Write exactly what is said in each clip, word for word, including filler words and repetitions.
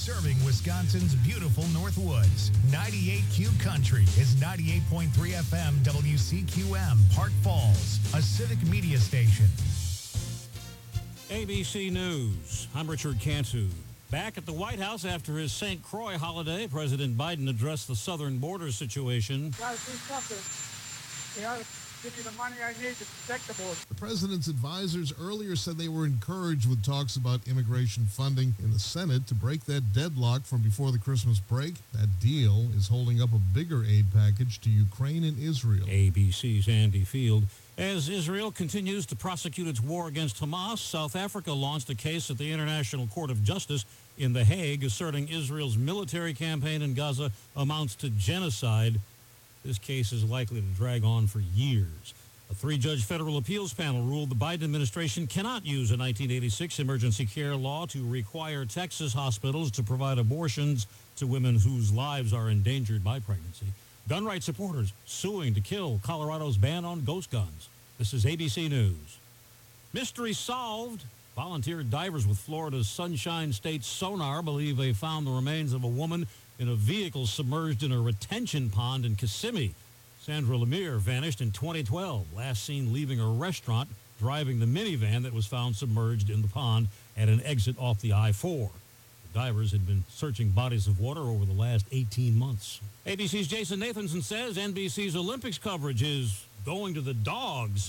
Serving Wisconsin's beautiful Northwoods. ninety-eight Q Country is ninety-eight point three F M W C Q M, Park Falls, a civic media station. A B C News. I'm Richard Cantu. Back at the White House after his Saint Croix holiday, President Biden addressed the southern border situation. Got to do something. They ought to give me the money I need to protect the border. The president's advisors earlier said they were encouraged with talks about immigration funding in the Senate to break that deadlock from before the Christmas break. That deal is holding up a bigger aid package to Ukraine and Israel. A B C's Andy Field. As Israel continues to prosecute its war against Hamas, South Africa launched a case at the International Court of Justice in The Hague, asserting Israel's military campaign in Gaza amounts to genocide. This case is likely to drag on for years. A three-judge federal appeals panel ruled the Biden administration cannot use a nineteen eighty-six emergency care law to require Texas hospitals to provide abortions to women whose lives are endangered by pregnancy. Gun rights supporters suing to kill Colorado's ban on ghost guns. This is A B C News. Mystery solved. Volunteer divers with Florida's Sunshine State Sonar believe they found the remains of a woman in a vehicle submerged in a retention pond in Kissimmee. Sandra Lemire vanished in twenty twelve, last seen leaving a restaurant, driving the minivan that was found submerged in the pond at an exit off the I four. Divers had been searching bodies of water over the last eighteen months. A B C's Jason Nathanson says N B C's Olympics coverage is going to the dogs.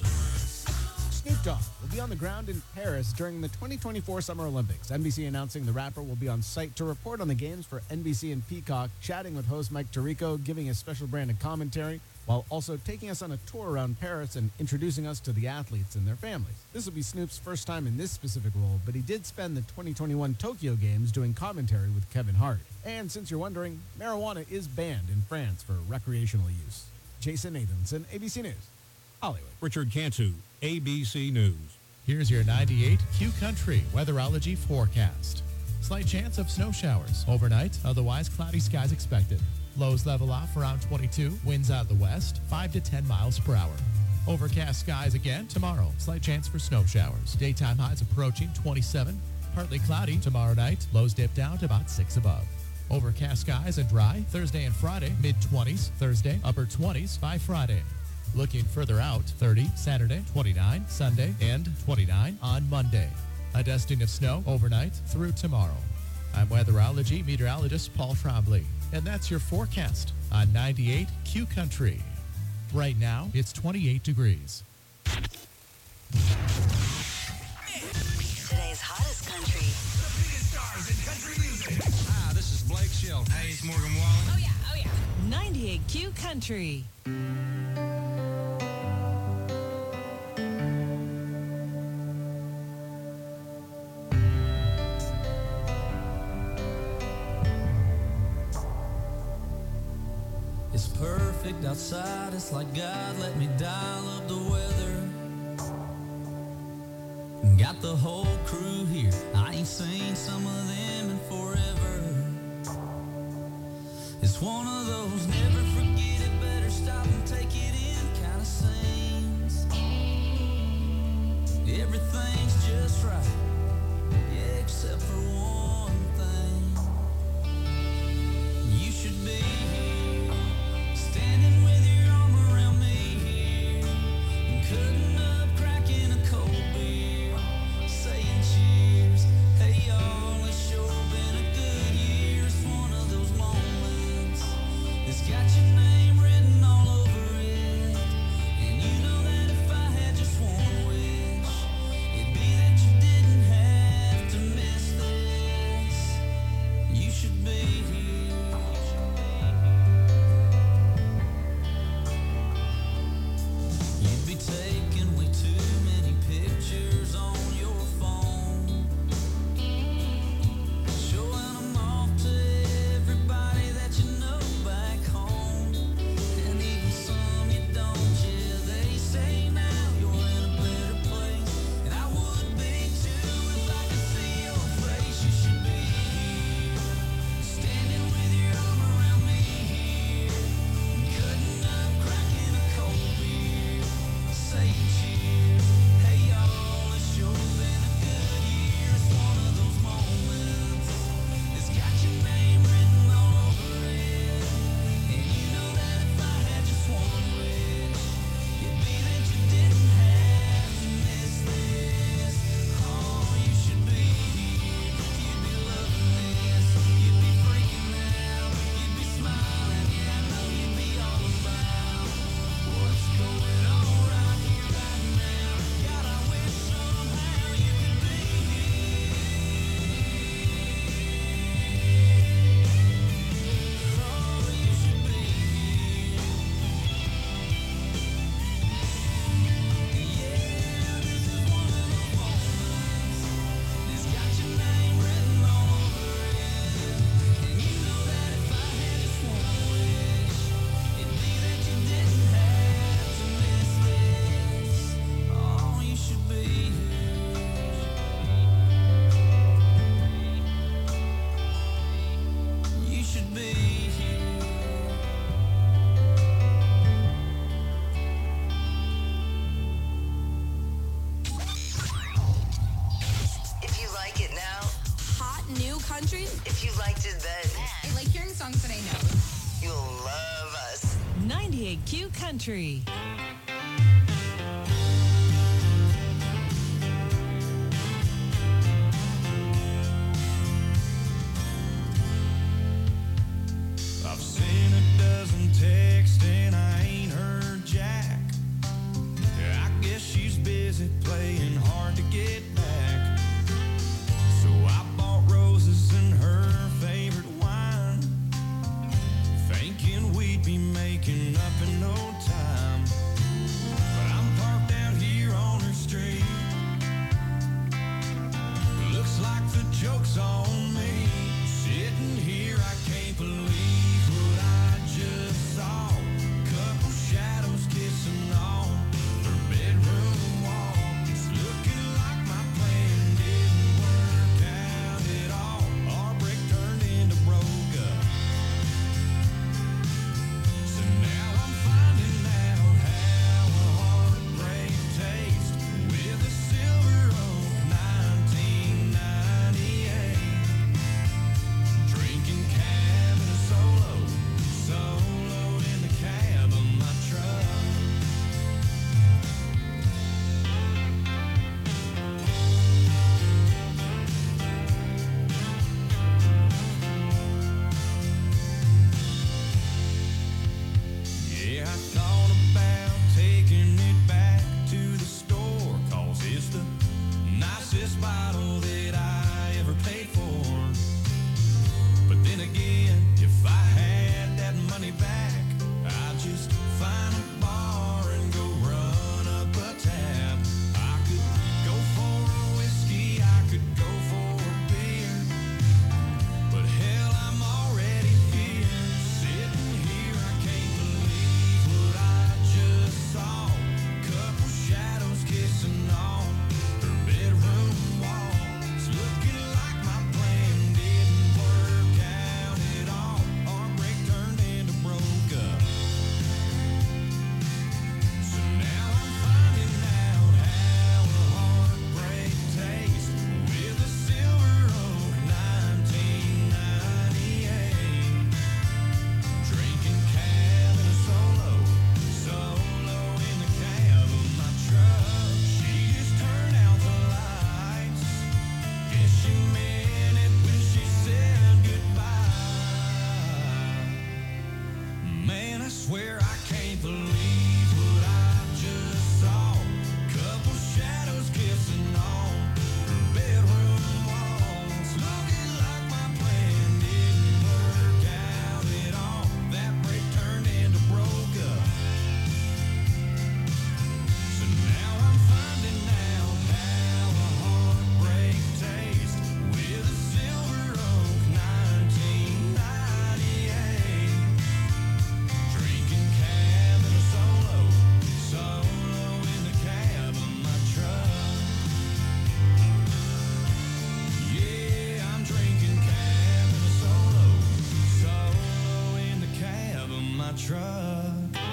Snoop Dogg will be on the ground in Paris during the twenty twenty-four Summer Olympics. N B C announcing the rapper will be on site to report on the games for N B C and Peacock, chatting with host Mike Tirico, giving a special brand of commentary, while also taking us on a tour around Paris and introducing us to the athletes and their families. This will be Snoop's first time in this specific role, but he did spend the twenty twenty-one Tokyo Games doing commentary with Kevin Hart. And since you're wondering, marijuana is banned in France for recreational use. Jason Nathanson, A B C News, Hollywood. Richard Cantu, A B C News. Here's your ninety-eight Q Country weatherology forecast. Slight chance of snow showers overnight, otherwise cloudy skies expected. Lows level off around twenty-two, winds out of the west, five to ten miles per hour. Overcast skies again tomorrow, slight chance for snow showers. Daytime highs approaching twenty-seven, partly cloudy tomorrow night, lows dip down to about six above. Overcast skies and dry Thursday and Friday, mid-twenties, Thursday, upper twenties by Friday. Looking further out, thirty Saturday, twenty-nine Sunday, and twenty-nine on Monday. A dusting of snow overnight through tomorrow. I'm weatherology meteorologist Paul Trombley, and that's your forecast on ninety-eight Q Country. Right now, it's twenty-eight degrees. Today's hottest country. The biggest stars in country music. Hi, this is Blake Shelton. Hey, it's Morgan Wallen. Oh, yeah, oh, yeah. ninety-eight Q Country. It's perfect outside, it's like God let me dial up the weather. Got the whole crew here, I ain't seen some of them in forever. It's one of those never forget it, better stop and take it in kind of scenes. Everything's just right, yeah, except for one thing. You should be here, standing with your arm around me here, cutting up, cracking a cold beer, saying cheers. Hey y'all, it's sure been a good year. It's one of those moments, it's got your name written all over it. And you know that if I had just one wish, it'd be that you did biked in bed. I like hearing songs that I know. You'll love us. ninety-eight Q Country. I've seen a dozen texts and I ain't heard Jack. I guess she's busy playing hard to get back. So I bought roses and her favorite wine, thinking we'd be making up in no time. But I'm parked out here on her street. Looks like the joke's on me. Sitting here, I can't believe what I just saw. Couple shadows kissing on her bedroom wall. It's looking like my plan didn't work out at all. Our break turned into broke up. So now I'm finding out how a heartbreak tastes with a Silver Oak nineteen ninety-eight. Drinking cab in a solo, solo in the cab of my truck. Yeah, I thought about taking it back to the store, 'cause it's the nicest bottle that I ever paid for. But then again, if I had that money back, I'd just find a bar and go run up a tab. I could go for a whiskey, I could go for a beer, but hell, I'm already here. Sitting here, I can't believe what I just saw. Couple shadows kissing on her bedroom wall. It's looking like my plan didn't work out at all. Our break turned into broke up. So now I'm finding out how a heartbreak tastes with a Silver Oak nineteen ninety-eight. Drinking cab in a solo, solo in the cab of my truck. She just turned out the lights. Guess she meant it when she said goodbye. Man, I swear I can't believe what I just saw. Couple shadows kissing on her bedroom walls. Looking like my plan didn't work out at all. That break turned into broke up. So now I'm finding out how a heartbreak tastes with a Silver Oak nineteen ninety-eight. Drinking cab in a solo, solo in the cab of my truck. Yeah, I'm drinking cab in a solo, solo in the cab of my truck.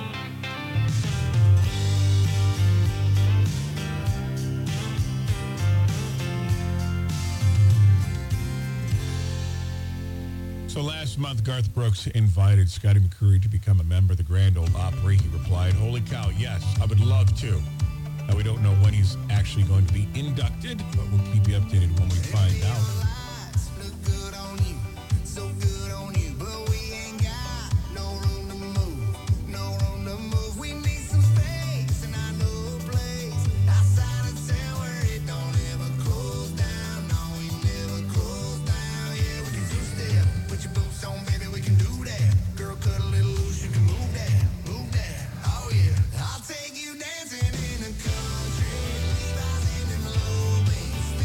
So last month, Garth Brooks invited Scotty McCreery to become a member of the Grand Ole Opry. He replied, "Holy cow, yes, I would love to." Now, we don't know when he's actually going to be inducted, but we'll keep you updated when we find out. Look good on you, so good on you, but we ain't got no room to move, no room to move. We need some space, and I know a place outside of town where it don't ever close down. No, we never close down. Yeah, we can two-step. Put your boots on, baby, we can do that. Girl, cut a little loose, you can move that, move that. Oh yeah, I'll take you dancing in the country, Levi's in them low beats.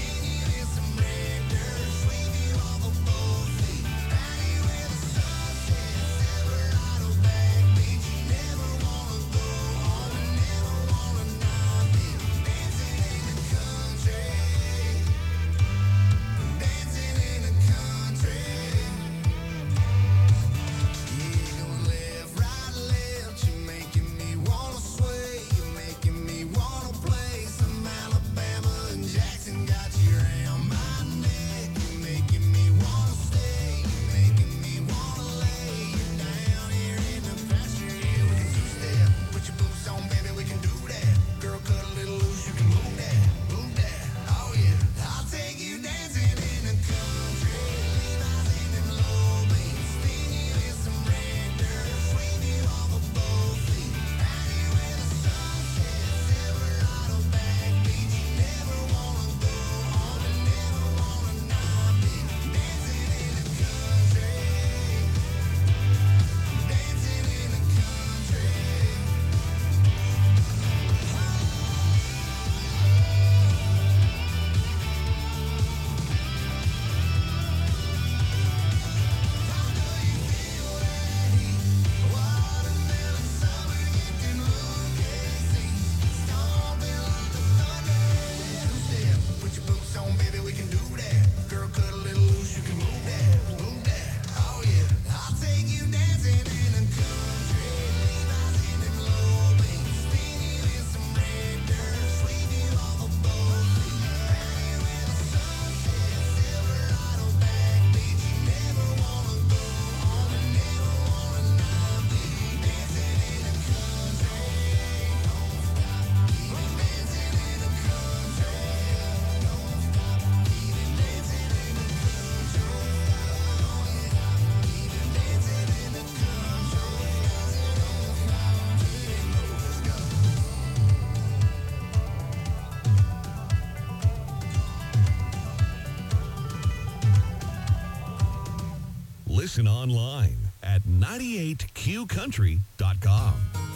Listen online at ninety-eight q country dot com.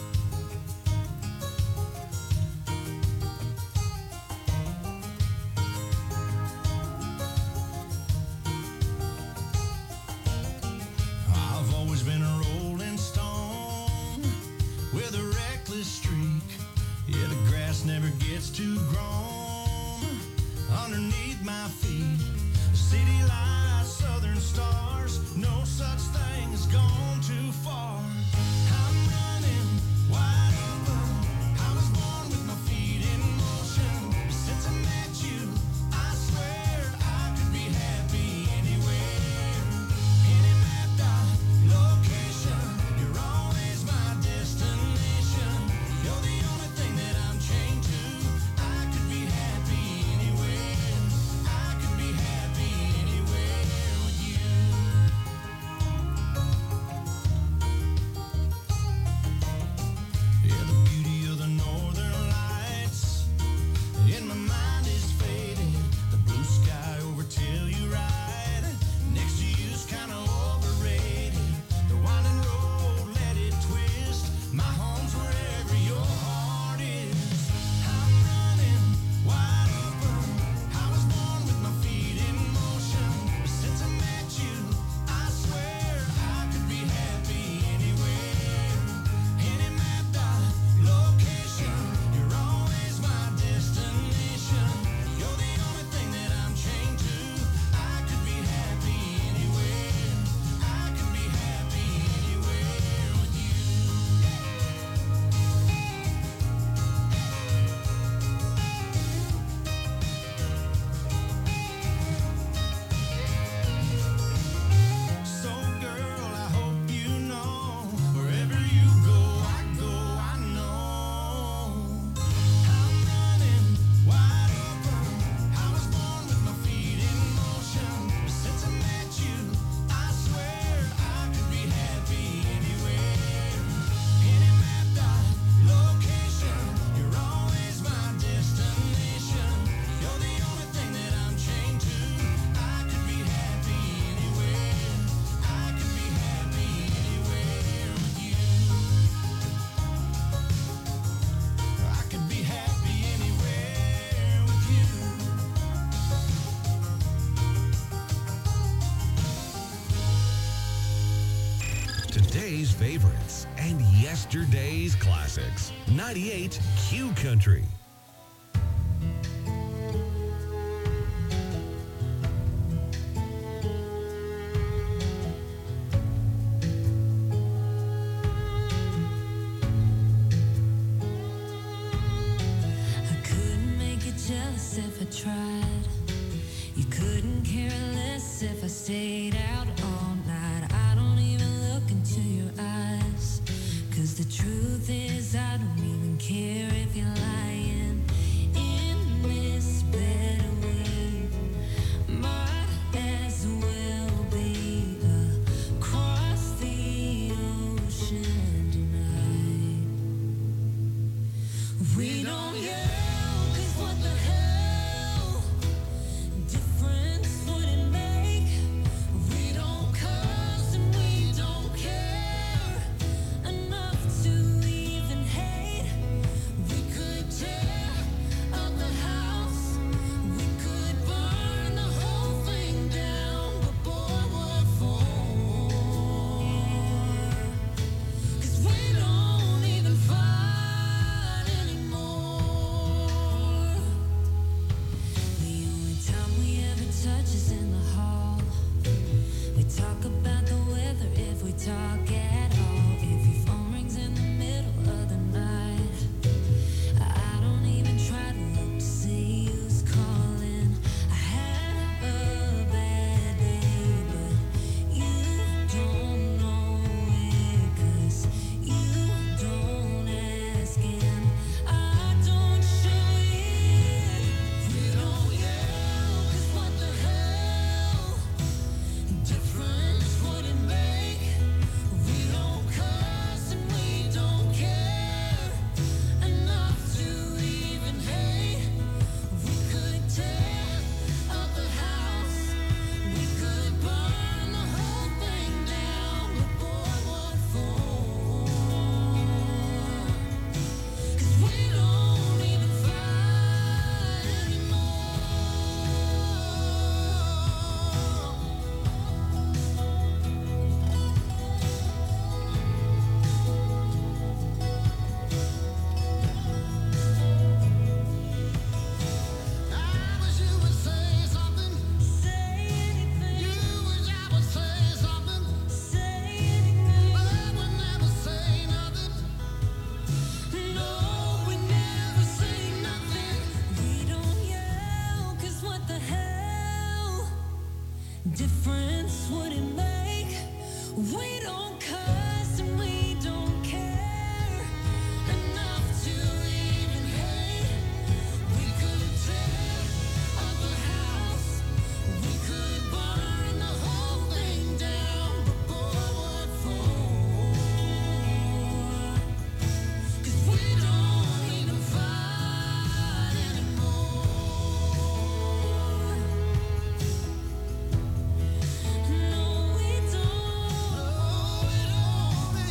I've always been a rolling stone with a reckless streak. Yeah, the grass never gets too grown underneath my feet. City lights, southern stars, no such thing as gone too far. I'm running wide open. I was born with my feet in motion. Since I met you, I swear I could be happy anywhere. Any mapped out location, you're always my destination. You're the only thing that I'm chained to. I could be happy anywhere. I could be happy anywhere with you. Yeah, the beauty of the northern lights in my mind is faded. The blue sky over Telluride next to you's kind of overrated. The winding road, let it twist. My home's wherever your heart is. I'm running wide open. I was born with my feet in motion. Since I met you, I swear I could be happy anywhere. Any mapped out location, you're always my destination. You're the only thing that I'm chained to. I could be happy anywhere. I could be happy anywhere with you. So girl, I hope you know, wherever you go, I go, I know. I'm running wide open. I was born with my feet in motion. Since I met you, I swear I could be happy anywhere. Any mapped out location, you're always my destination. You're the only thing that I'm chained to. I could be happy anywhere. I could be happy anywhere with you. I could be happy anywhere with you. Today's favorites and yesterday's classics. ninety-eight Q Country. I couldn't make you jealous if I tried. You couldn't care less if I stayed out all night. I don't even look into your eyes. Cause the truth is I don't even care if you're lying. difference would it make? We don't cuss and we don't care enough to even hate. We could tear up a house, we could burn the whole thing down, but boy, what for? 'Cause we don't need to fight anymore. No, we don't. No, we don't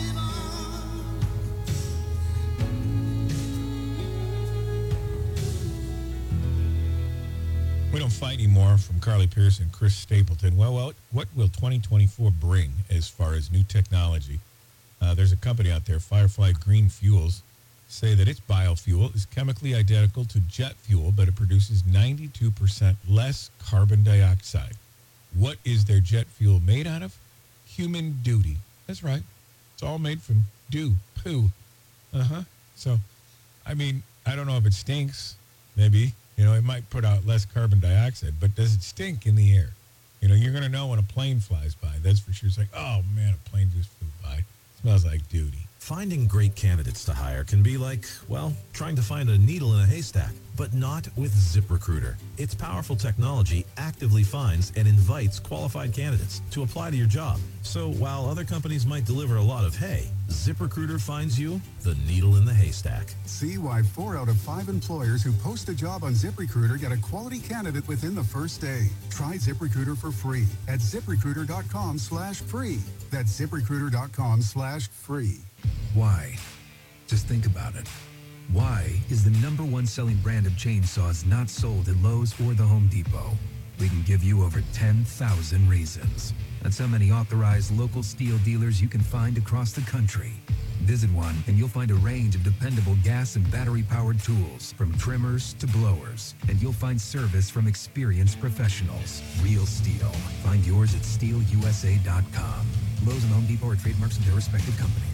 We don't fight anymore from Carly Pierce and Chris Stapleton. Well, well, what will twenty twenty-four bring as far as new technology? Uh, there's a company out there, Firefly Green Fuels, say that its biofuel is chemically identical to jet fuel, but it produces ninety-two percent less carbon dioxide. What is their jet fuel made out of? Human duty. That's right. It's all made from dew, poo. Uh-huh. So, I mean, I don't know if it stinks. Maybe. You know, it might put out less carbon dioxide, but does it stink in the air? You know, you're going to know when a plane flies by. That's for sure. It's like, oh, man, a plane just flew by. It smells like duty. Finding great candidates to hire can be like, well, trying to find a needle in a haystack, but not with ZipRecruiter. Its powerful technology actively finds and invites qualified candidates to apply to your job. So while other companies might deliver a lot of hay, ZipRecruiter finds you the needle in the haystack. See why four out of five employers who post a job on ZipRecruiter get a quality candidate within the first day. Try ZipRecruiter for free at ZipRecruiter.com slash free. That's ZipRecruiter.com slash free. Why? Just think about it. Why is the number one selling brand of chainsaws not sold at Lowe's or the Home Depot? We can give you over ten thousand reasons. That's how many authorized local steel dealers you can find across the country. Visit one and you'll find a range of dependable gas and battery-powered tools, from trimmers to blowers. And you'll find service from experienced professionals. Real steel. Find yours at steel U S A dot com. Lowe's and Home Depot are trademarks of their respective companies.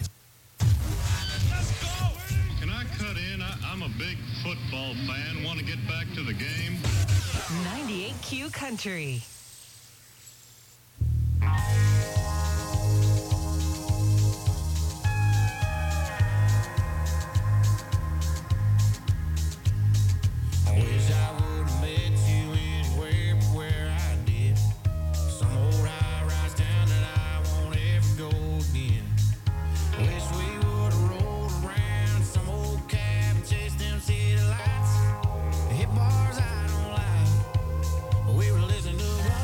Can I cut in? I, I'm a big football fan. Want to get back to the game? ninety-eight Q Country. Wish I would have met you anywhere but where I did. Some old high-rise town that I won't ever go again. Wish we would have rolled around some old cab and chased them city lights. Hit bars I don't like, but we were listening to one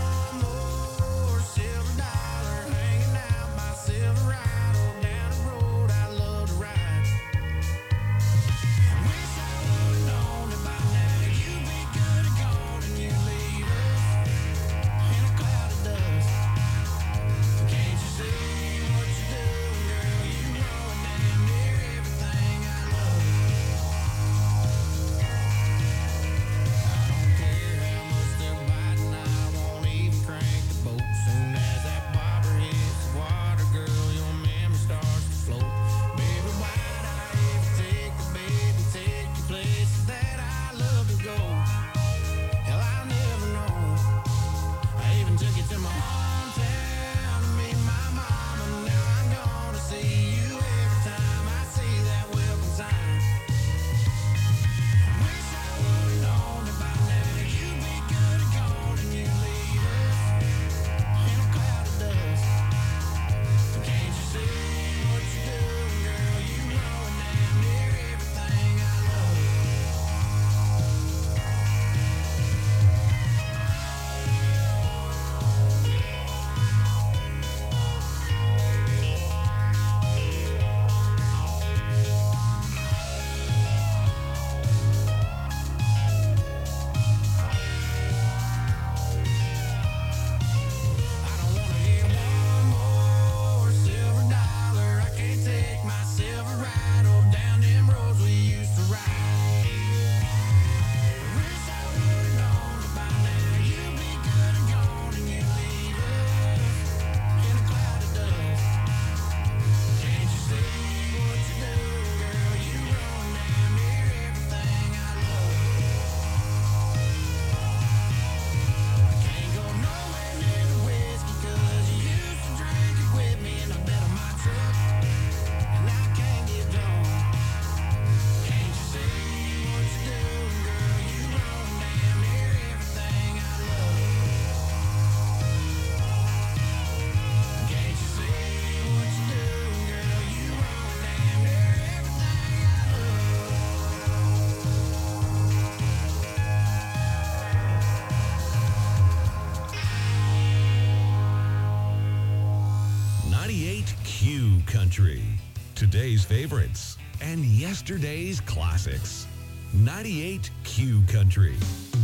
ninety-eight Q Country. Today's favorites and yesterday's classics. ninety-eight Q Country.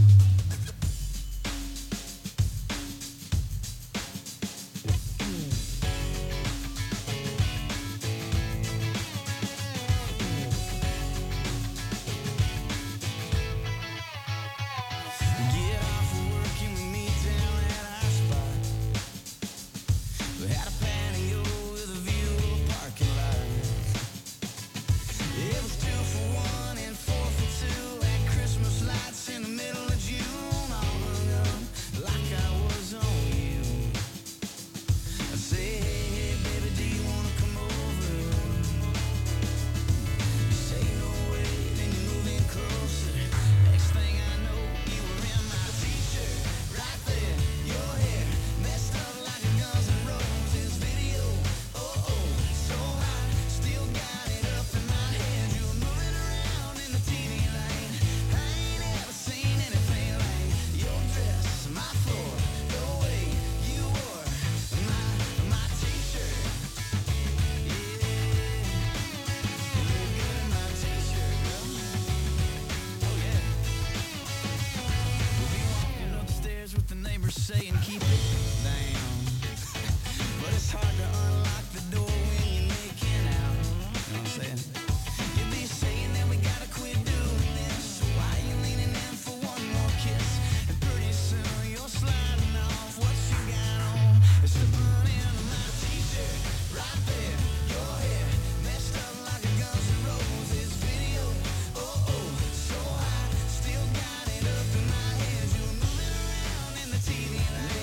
Saying keep it down, but it's hard to unlock the door when you're making out. You know what I'm saying? You be saying that we gotta quit doing this. Why you leaning in for one more kiss? And pretty soon you're sliding off what you got on. It's slipping into my t-shirt right there. Your hair messed up like a Guns N' Roses video. Oh oh, so high, still got it up in my head. You're moving around in the T V.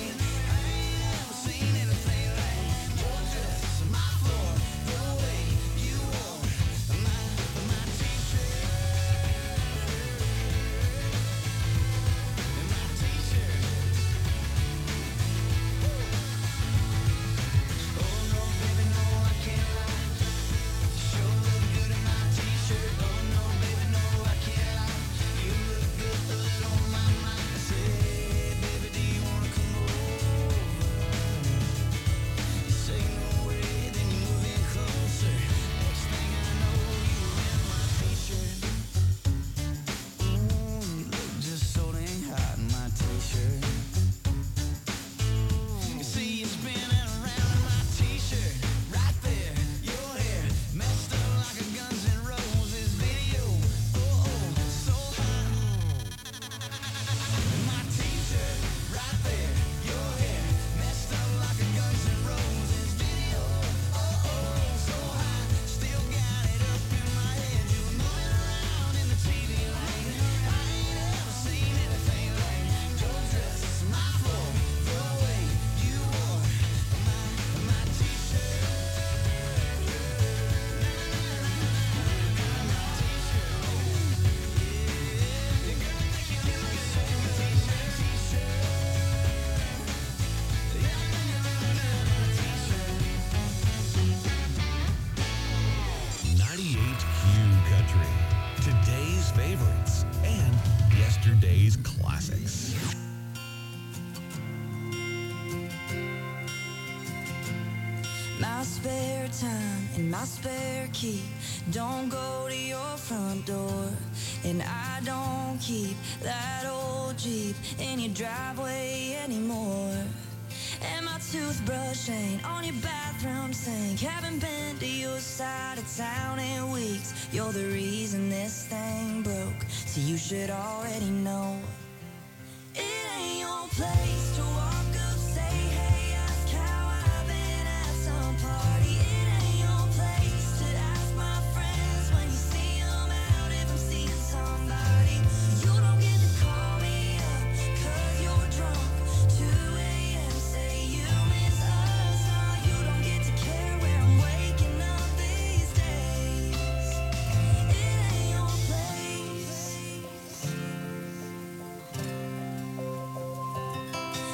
My spare time and my spare key don't go to your front door. And I don't keep that old Jeep in your driveway anymore. And my toothbrush ain't on your bathroom sink. Haven't been to your side of town in weeks. You're the reason this thing broke, so you should already know. It ain't your place to walk up, say hey, ask how I've been at some party. It ain't your place to ask my friends when you see them out if I'm seeing somebody. You don't get to call me up cause you're drunk. two a.m. say you miss us. No, you don't get to care where I'm waking up these days. It ain't your place.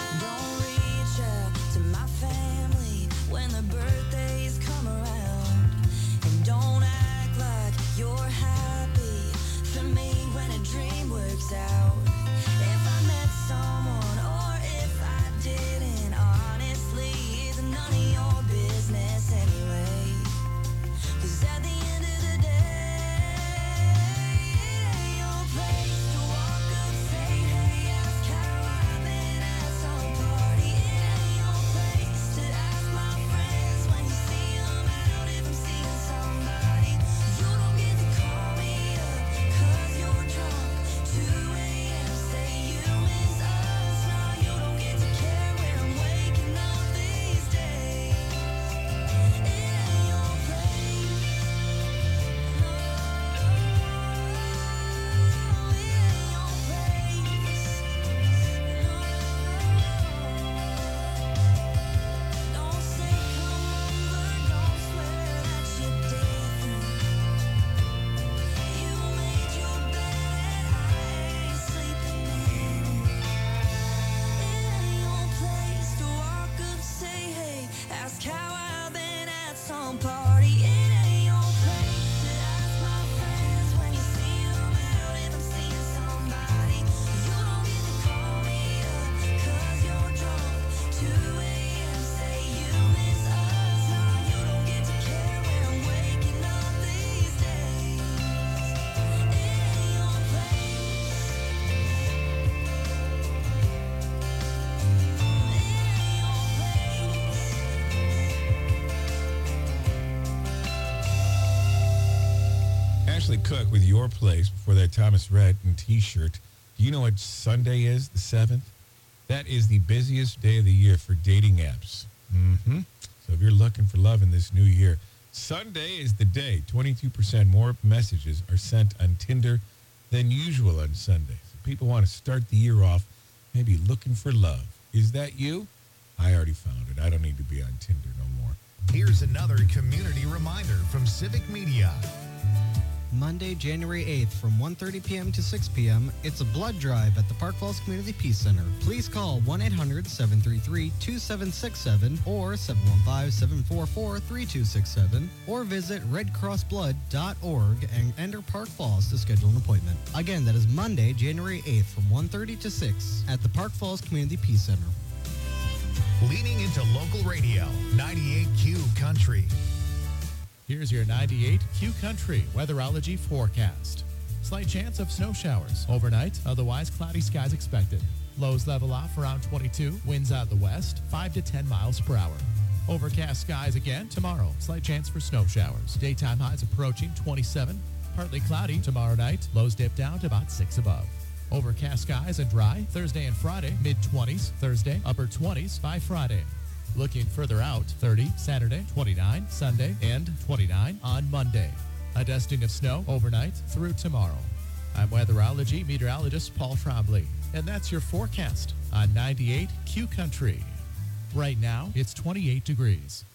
Ashley Cook with Your Place before that Thomas Rhett and T-shirt. Do you know what Sunday is, the seventh? That is the busiest day of the year for dating apps. Mm-hmm. So if you're looking for love in this new year, Sunday is the day. twenty-two percent more messages are sent on Tinder than usual on Sunday. So people want to start the year off maybe looking for love. Is that you? I already found it. I don't need to be on Tinder no more. Here's another community reminder from Civic Media. Monday, January eighth from one thirty p.m. to six p.m. It's a blood drive at the Park Falls Community Peace Center. Please call one eight hundred seven three three two seven six seven or seven one five seven four four three two six seven or visit red cross blood dot org and enter Park Falls to schedule an appointment. Again, that is Monday, January eighth from one thirty to six at the Park Falls Community Peace Center. Leaning into local radio, ninety-eight Q Country. Here's your ninety-eight Q Country weatherology forecast. Slight chance of snow showers overnight, otherwise cloudy skies expected. Lows level off around twenty-two, winds out of the west, five to ten miles per hour. Overcast skies again tomorrow, slight chance for snow showers. Daytime highs approaching twenty-seven, partly cloudy tomorrow night, lows dip down to about six above. Overcast skies and dry Thursday and Friday, mid-twenties, Thursday, upper twenties by Friday. Looking further out, thirty Saturday, twenty-nine Sunday, and twenty-nine on Monday. A dusting of snow overnight through tomorrow. I'm weatherology meteorologist Paul Trombley, and that's your forecast on ninety-eight Q Country. Right now, it's twenty-eight degrees.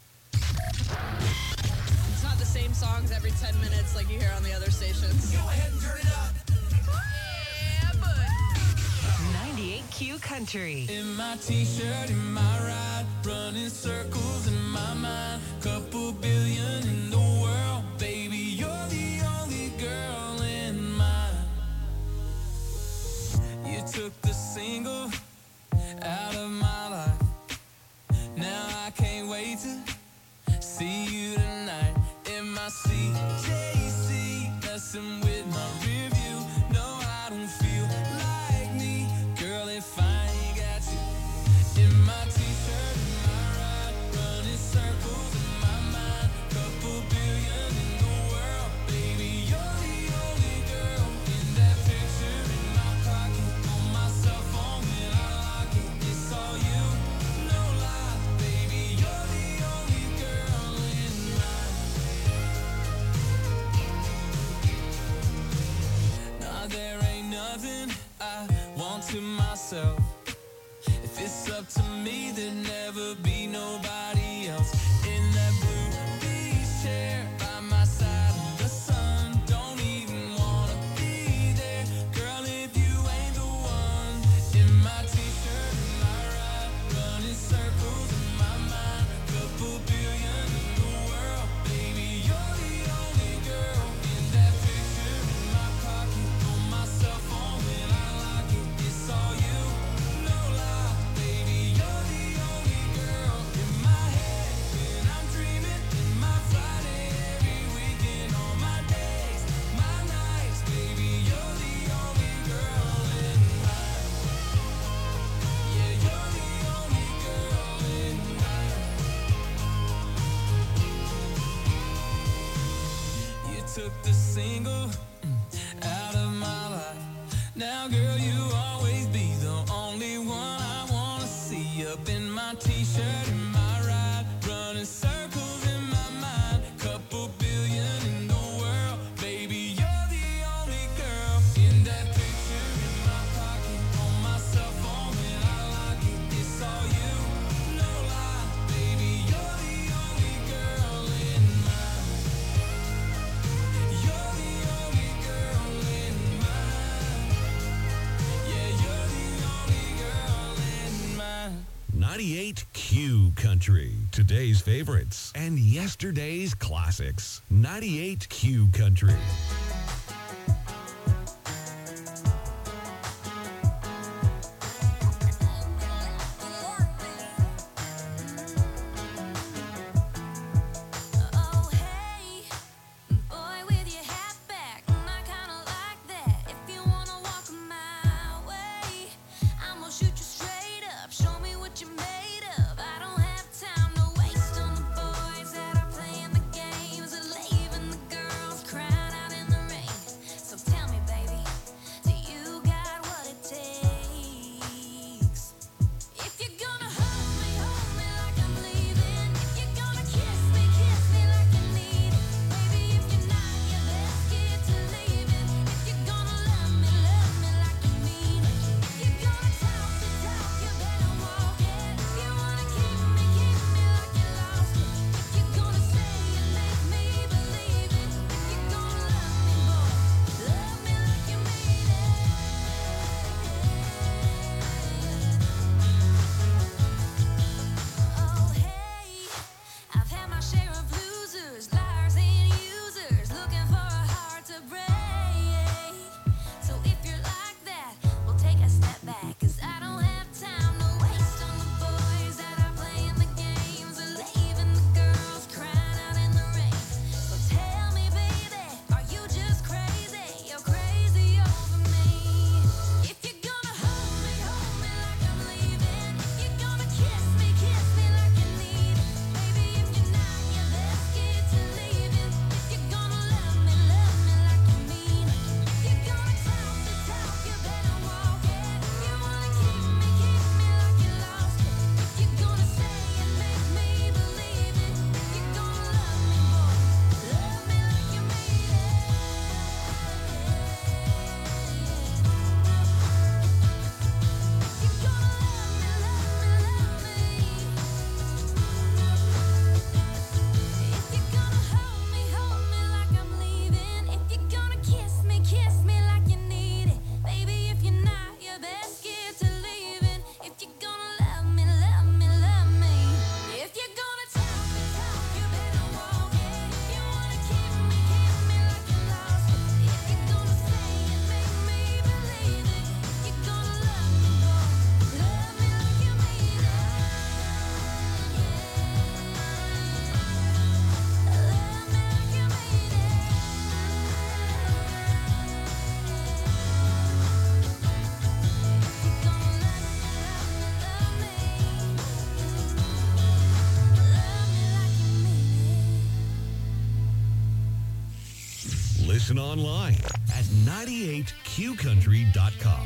It's not the same songs every ten minutes like you hear on the other stations. Go ahead and turn it up. ninety-eight Q Country. In my t-shirt, in my ride, running circles in my mind. Couple billion in the world, baby, you're the only girl in mine. You took the single out of my life. Now I can't wait to see you tonight. In my C J C, messing with my rear view. No, I don't feel like me, girl, if I ain't got you. In my t-shirt, in my ride, running circles in my mind. Couple billion in the world, baby, you're the only girl. In that picture in my pocket, on my cell phone when I lock it, it's all you, no lie, baby, you're the only girl in mine. Nah, there ain't nothing I want to myself. If it's up to me, there'd never be nobody else. In that blue beach chair by my side in the sun, don't even wanna be there, girl, if you ain't the one. In my t-shirt, in my ride, running circles in my mind. Couple billion in the world, baby, you're the only girl. In that picture in my pocket, on my cell phone when I lock it, it's all you, no lie, baby, you're the only girl. In my head when I'm dreaming, in my Friday every weekend, on my days, my nights, baby, you're the only girl in mine. Yeah, you're the only girl in mine. You took the single mm, out of my life. Now, girl, you always be the only one I wanna see. Up in my t-shirt, in my ride, running circles in my mind. Couple billion in the world, baby, you're the only girl. In that picture in my pocket, on my cell phone when I lock it, it's all you, no lie, baby, you're the only girl in mine. You're the only girl in mine. Yeah, you're the only girl in mine. ninety-eight Q Country. Today's favorites and yesterday's classics. ninety-eight Q Country. Oh, hey, boy with your hat back, I kinda like that. If you wanna walk my way, I'm gonna shoot you straight up. Show me what you're made of. I don't have time to waste on the boys that are playing the games and leaving the girls crying out in the rain. Listen online at ninety-eight q country dot com.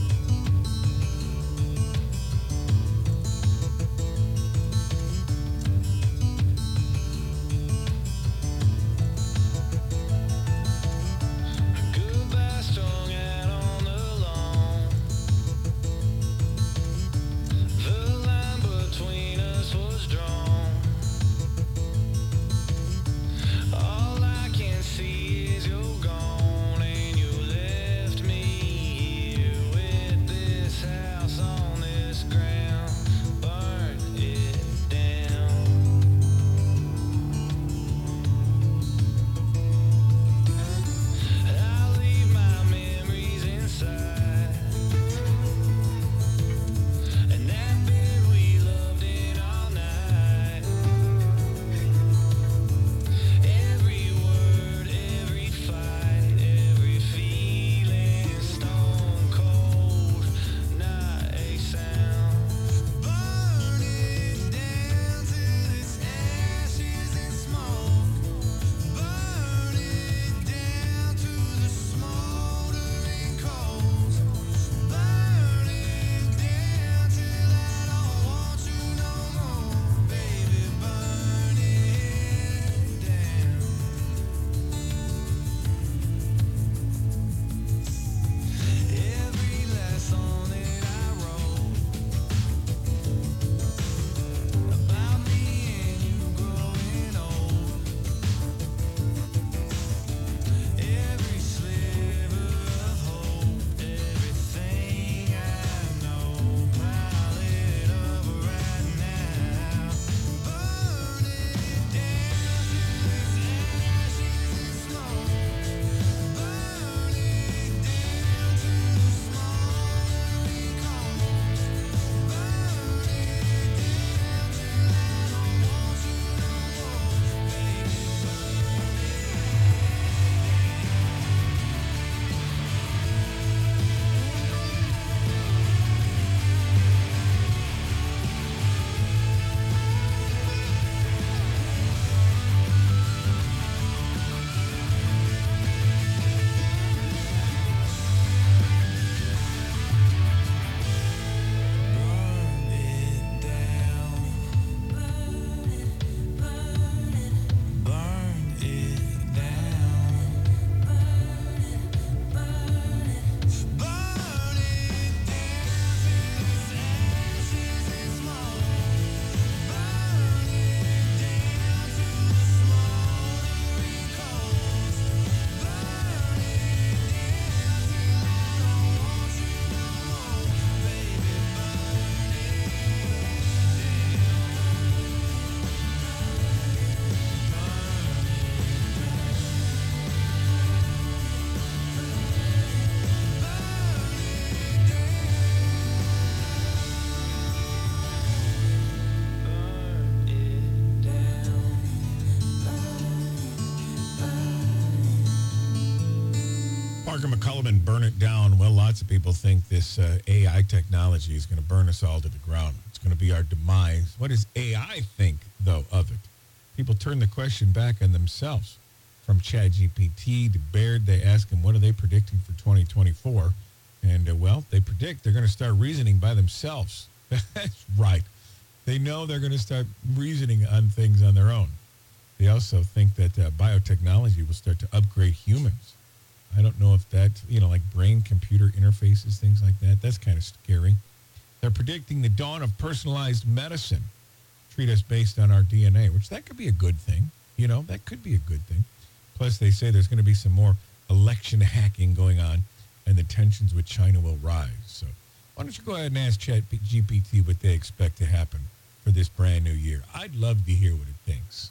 Parker McCullum and Burn It Down. Well, lots of people think this uh, A I technology is going to burn us all to the ground. It's going to be our demise. What does A I think, though, of it? People turn the question back on themselves. From ChatGPT to Baird, they ask them, what are they predicting for twenty twenty-four? And, uh, well, they predict they're going to start reasoning by themselves. That's right. They know they're going to start reasoning on things on their own. They also think that uh, biotechnology will start to upgrade humans. I don't know if that, you know, like brain-computer interfaces, things like that. That's kind of scary. They're predicting the dawn of personalized medicine. Treat us based on our D N A, which that could be a good thing. You know, that could be a good thing. Plus, they say there's going to be some more election hacking going on, and the tensions with China will rise. So why don't you go ahead and ask ChatGPT what they expect to happen for this brand new year? I'd love to hear what it thinks.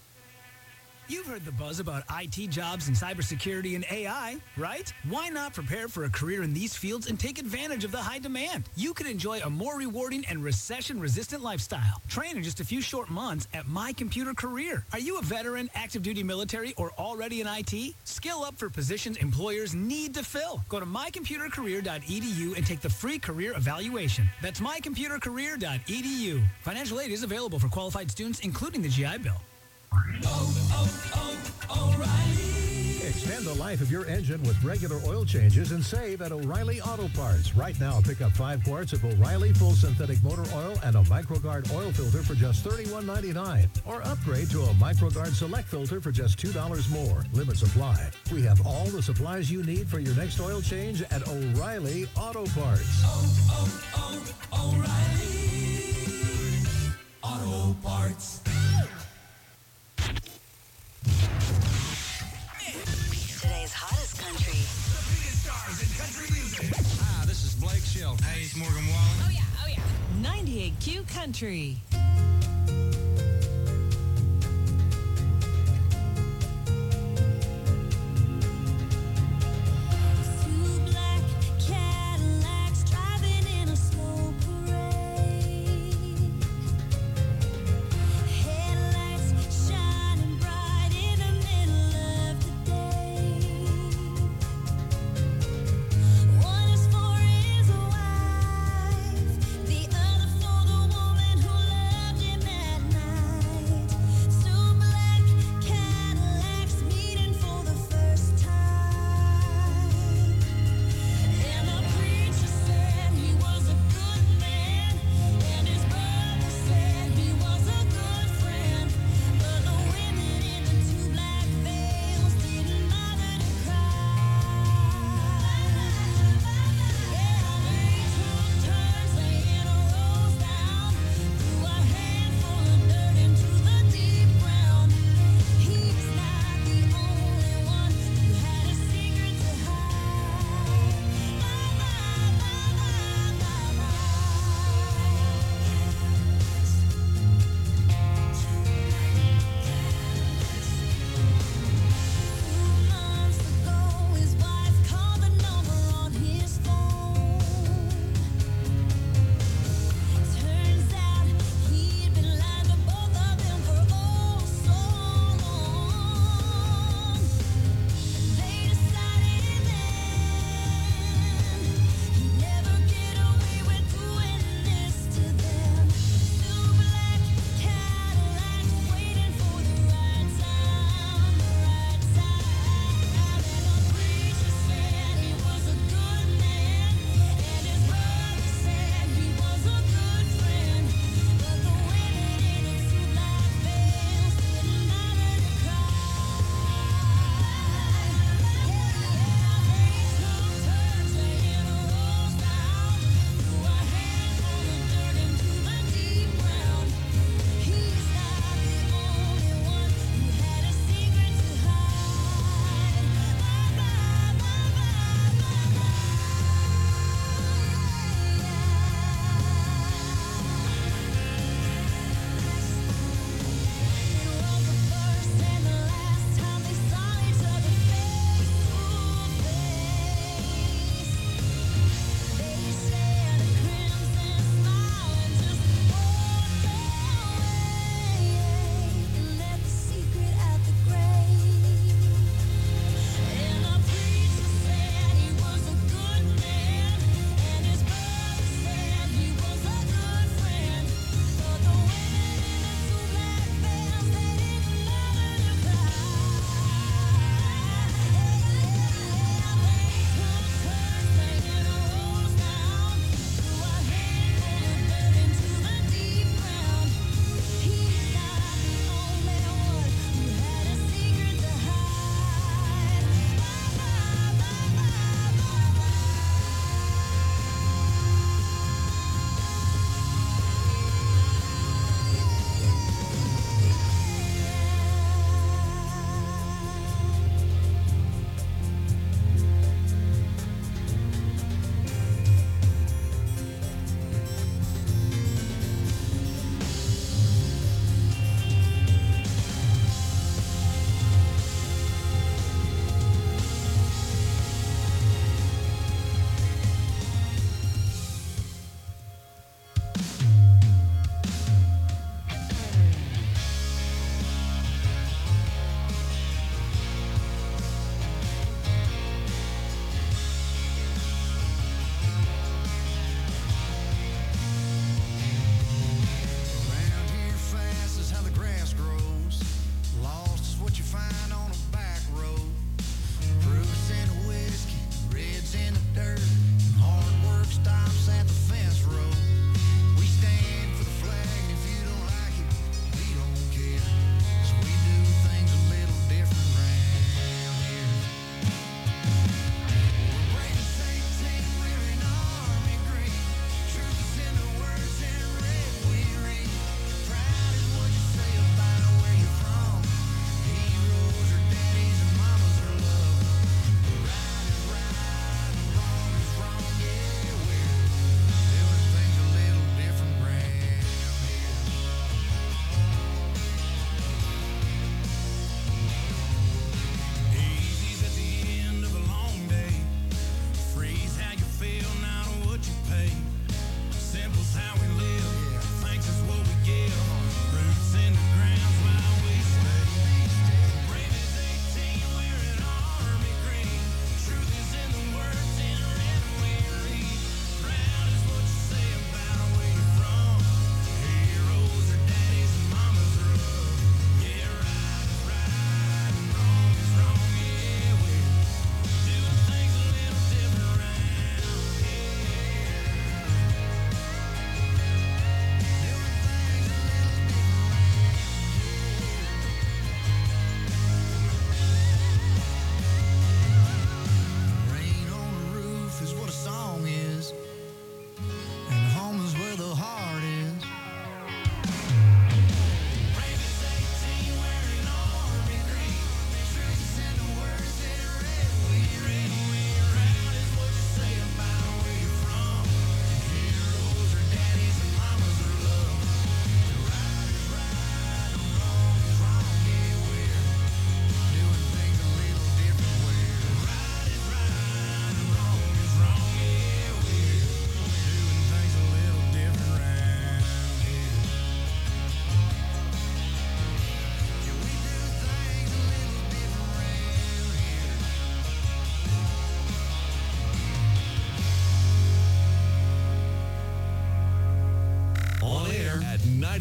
You've heard the buzz about I T jobs and cybersecurity and A I, right? Why not prepare for a career in these fields and take advantage of the high demand? You could enjoy a more rewarding and recession-resistant lifestyle. Train in just a few short months at My Computer Career. Are you a veteran, active duty military, or already in I T? Skill up for positions employers need to fill. Go to my computer career dot e d u and take the free career evaluation. That's my computer career dot e d u. Financial aid is available for qualified students, including the G I Bill. Oh, oh, oh, O'Reilly. Extend the life of your engine with regular oil changes and save at O'Reilly Auto Parts. Right now, pick up five quarts of O'Reilly full synthetic motor oil and a MicroGuard oil filter for just thirty-one ninety-nine. Or upgrade to a MicroGuard Select filter for just two dollars more. Limit supply. We have all the supplies you need for your next oil change at O'Reilly Auto Parts. Oh, oh, oh, O'Reilly Auto Parts. Today's hottest country. The biggest stars in country music. Hi, this is Blake Shelton. Hey, it's Morgan Wallen. Oh, yeah, oh, yeah. ninety-eight Q Country. One is for his wife, the other for the woman who loves.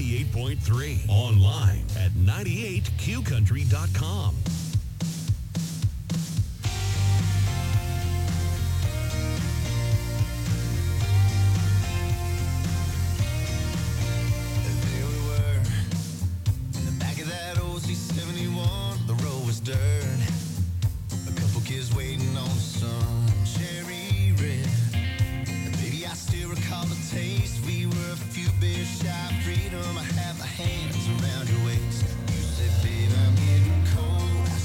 ninety-eight point three. Online at ninety-eight q country dot com. There we were, in the back of that old C seventy-one, the road was dirt. A couple kids waiting on some cherry red. And baby, I still recall the taste. We were a few beers shy of freedom. I had my hands around your waist. You said, babe, I'm getting cold. I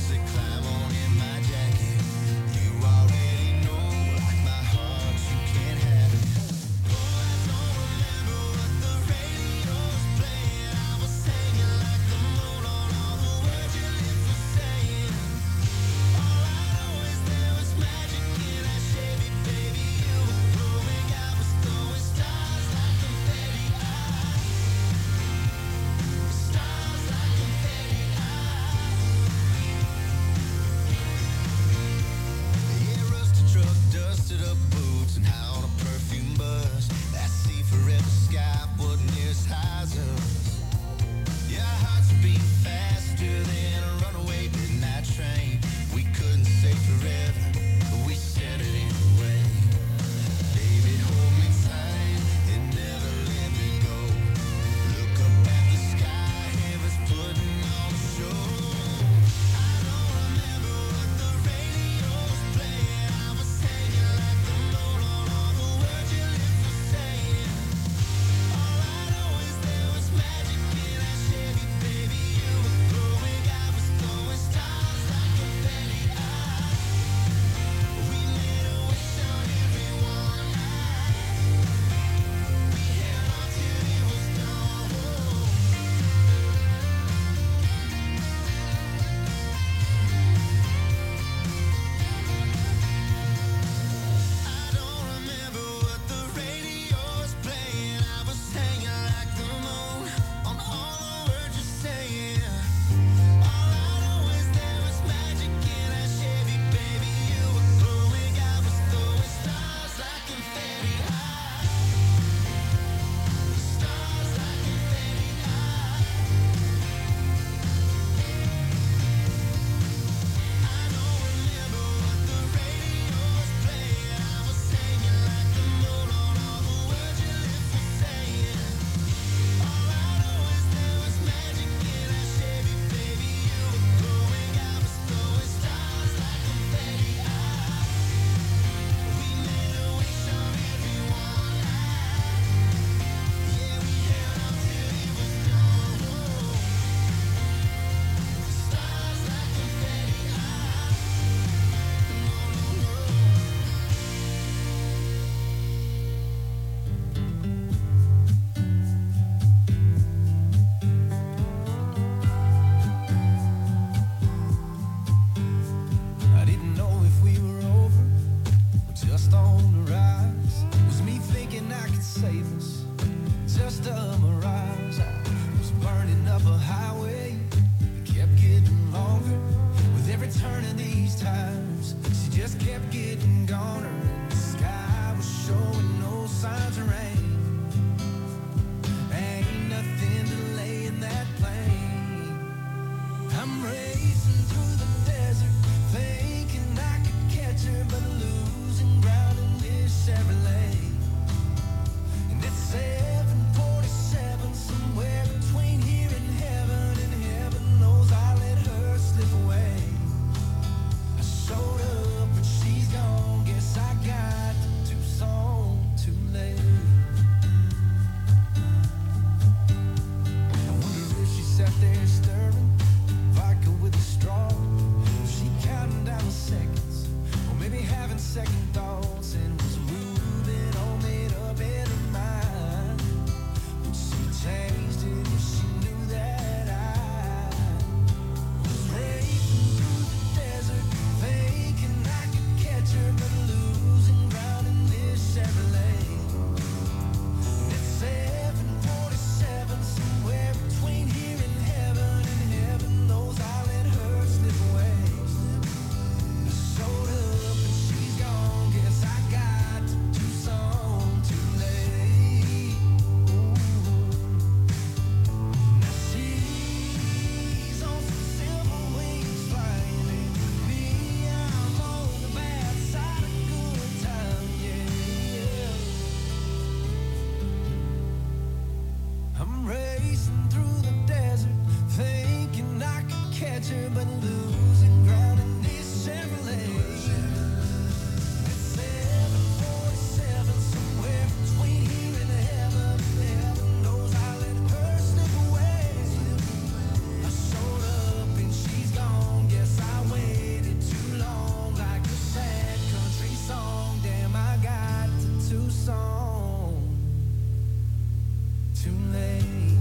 adventure, but losing ground in this Chevrolet. It's seven forty-seven, somewhere between here and heaven. Heaven knows I let her slip away. I showed up and she's gone. Guess I waited too long, like a sad country song. Damn, I got to Tucson too late.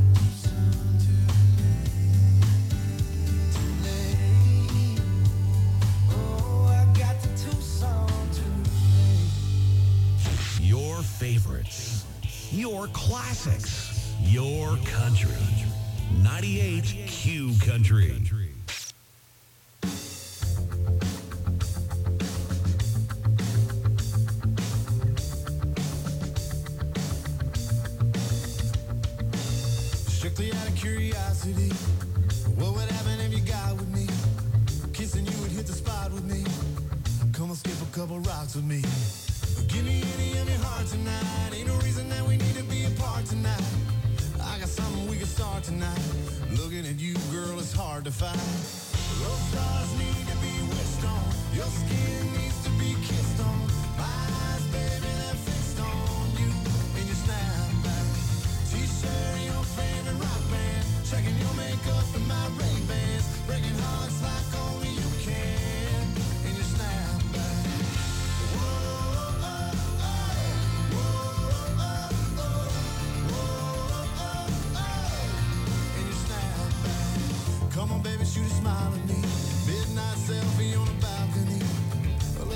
Your favorites, your classics, your country. ninety-eight Q Country. Strictly out of curiosity, what would happen if you got with me? Kissing you would hit the spot with me. Come on, skip a couple rocks with me. Give me any of your heart tonight. Ain't no reason that we need to be apart tonight. I got something we can start tonight. Looking at you, girl, it's hard to find. Those stars need to be wished on. Your skin needs to be kissed on. My eyes, baby, they're fixed on you and your snapback. T-shirt, your favorite rock band. Checking your makeup and my Ray-Bans. Breaking hearts like only you can in your snapback. Come on, baby, shoot a smile.